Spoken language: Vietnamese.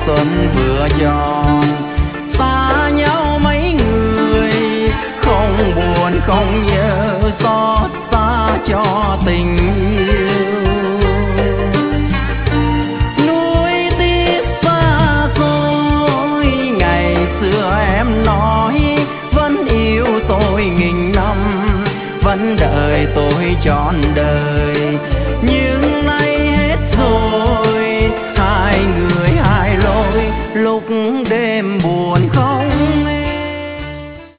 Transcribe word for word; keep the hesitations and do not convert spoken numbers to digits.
xuân vừa tròn. Xa nhau mấy người không buồn không nhớ, xót xa cho tình yêu. Nuối tiếc xa xôi ngày xưa em nói vẫn yêu tôi nghìn năm, vẫn đợi tôi trọn đời. Như